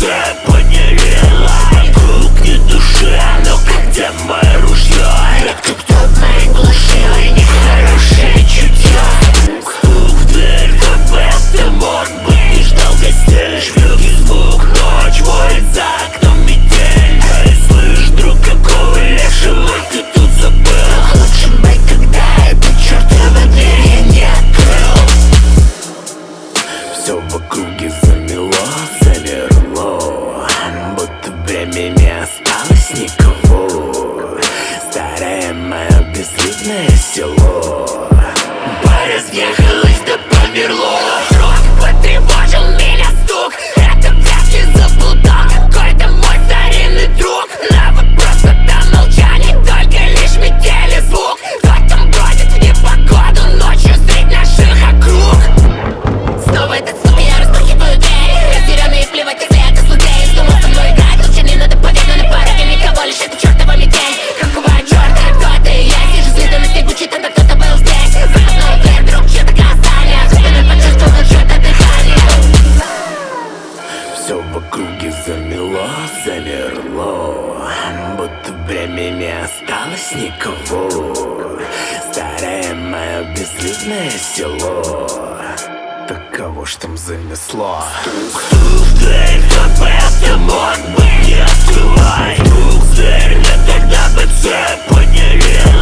БЦ подняли лай. Вокруг ни души, но где мое ружье? Редко кто в моей глуши, нехорошее чутье. Стук в дверь, как бы это мог быть, не ждал гостей. Жмёкий звук, ночь воет за окном метель. Эй, слышь, друг, какого лешего ты тут забыл? Лучше бы, когда эту чертову дверь я не открыл. Все в округе замело, замерло, будто время не осталось никого. Старое мое безлюдное село поразъехалось да померло. Вдруг потревожил меня стук, это вряд ли заблудал какой-то мой старинный друг. На вопрос отдам молчание, только лишь метели звук. Кто там бродит в непогоду ночью средь наших округ? Снова этот стук, и я распахиваю дверь. Разъяренный и плевать, если это злодей. Вздумал со мной играть, лучше не надо побег, но на пороге никого, лишь это чертова метель. Какого черта, кто ты есть? Вижу следы на снегу, чьи-то кто-то был здесь. Заходной дверь, вдруг чьё-то касание. За спиной почувствовал чьё-то дыхание. Все в округе замело, замерло, будто время не осталось никого. Старое мое безлюдное село, так кого ж там занесло? Стук в дверь, как бы это мог быть, не открывай. Стук в дверь, да тогда БЦ подняли